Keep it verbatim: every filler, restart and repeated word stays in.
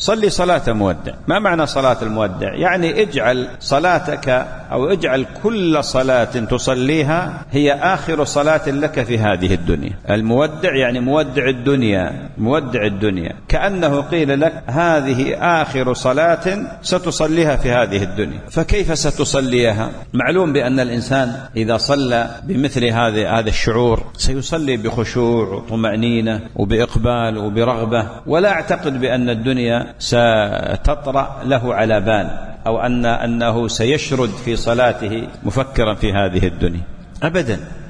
صلي صلاة مودع. ما معنى صلاة المودع؟ يعني اجعل صلاتك أو اجعل كل صلاة تصليها هي آخر صلاة لك في هذه الدنيا. المودع يعني مودع الدنيا، مودع الدنيا، كأنه قيل لك هذه آخر صلاة ستصليها في هذه الدنيا. فكيف ستصليها؟ معلوم بأن الإنسان إذا صلى بمثل هذا هذا الشعور سيصلي بخشوع وطمأنينة وبإقبال وبرغبة، ولا أعتقد بأن الدنيا ستطرأ له على بال أو أن أنه سيشرد في صلاته مفكرا في هذه الدنيا أبدا.